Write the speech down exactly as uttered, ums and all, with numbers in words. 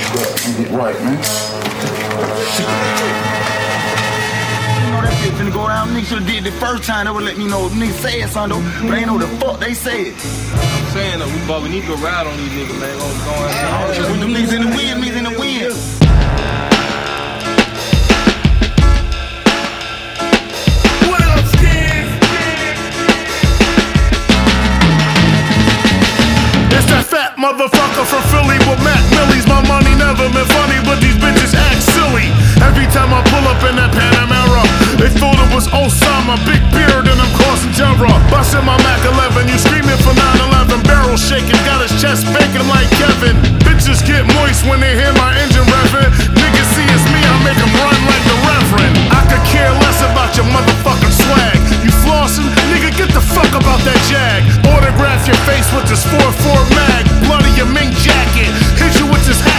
and get right, man. You know that shit finna go down. Niggas should've did the first time. They would let me know. Niggas said something though, but ain't know the fuck they said. I'm saying that we, but we need to go ride on these niggas, man. What's going on? With them niggas in the wind, niggas in the wind. Motherfucker from Philly with Mac Millies. My money never been funny, but these bitches act silly. Every time I pull up in that Panamera, they thought it was Osama, big beard, and I'm crossing terror. Bustin' my Mac eleven, you screaming for nine eleven. Barrel shaking, got his chest baking like Kevin. Bitches get moist when they hear my engine